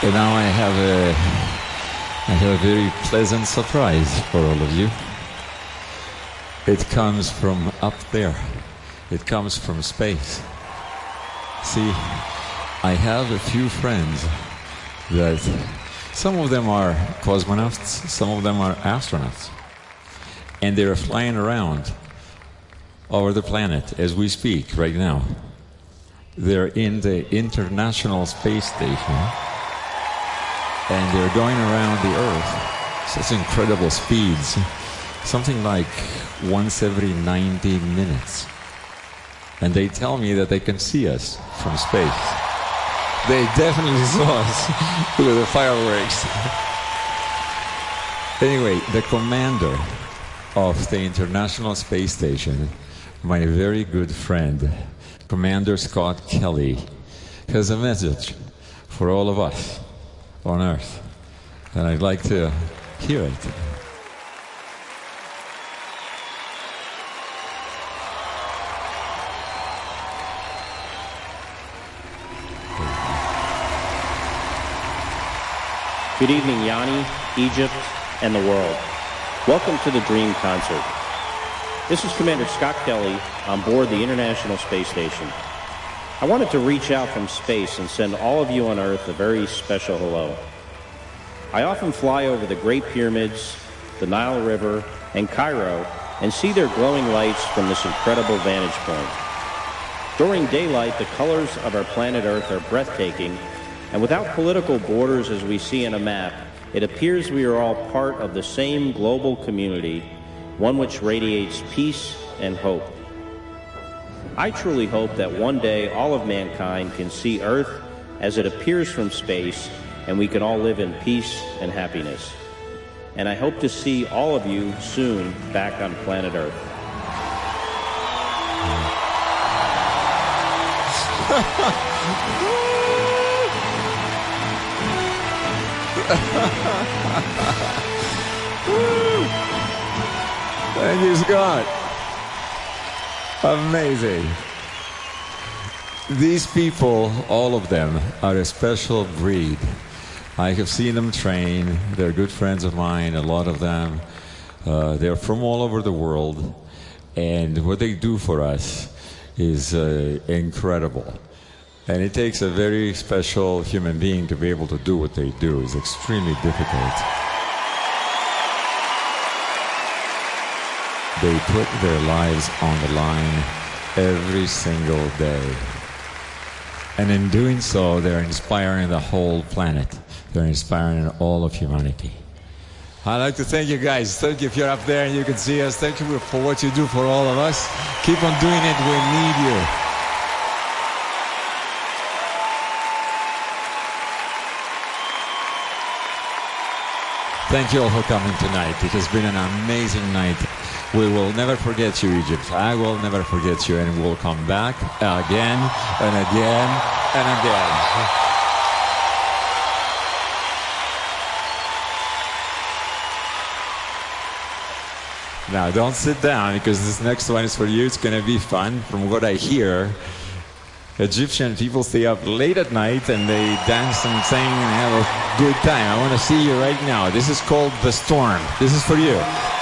And now I have a very pleasant surprise for all of you. It comes from up there. It comes from space. See, I have a few friends that some of them are cosmonauts, some of them are astronauts. And they're flying around over the planet as we speak right now. They're in the International Space Station, and they're going around the Earth. Such incredible speeds, something like once every 90 minutes. And they tell me that they can see us from space. They definitely saw us with the fireworks. Anyway, the commander of the International Space Station, my very good friend, Commander Scott Kelly, has a message for all of us on Earth. And I'd like to hear it. Good evening, Yanni, Egypt, and the world. Welcome to the Dream Concert. This is Commander Scott Kelly on board the International Space Station. I wanted to reach out from space and send all of you on Earth a very special hello. I often fly over the Great Pyramids, the Nile River, and Cairo and see their glowing lights from this incredible vantage point. During daylight, the colors of our planet Earth are breathtaking, and without political borders as we see in a map, it appears we are all part of the same global community, one which radiates peace and hope. I truly hope that one day all of mankind can see Earth as it appears from space, and we can all live in peace and happiness. And I hope to see all of you soon back on planet Earth. Thank you, Scott. Amazing. These people, all of them, are a special breed. I have seen them train. They're good friends of mine, a lot of them. They're from all over the world. And what they do for us is incredible. And it takes a very special human being to be able to do what they do. It's extremely difficult. They put their lives on the line every single day. And in doing so, they're inspiring the whole planet. They're inspiring all of humanity. I'd like to thank you guys. Thank you if you're up there and you can see us. Thank you for what you do for all of us. Keep on doing it. We need you. Thank you all for coming tonight. It has been an amazing night. We will never forget you, Egypt. I will never forget you, and we'll come back again and again and again. Now, don't sit down, because this next one is for you. It's going to be fun. From what I hear, Egyptian people stay up late at night and they dance and sing and have a good time. I want to see you right now. This is called The Storm. This is for you.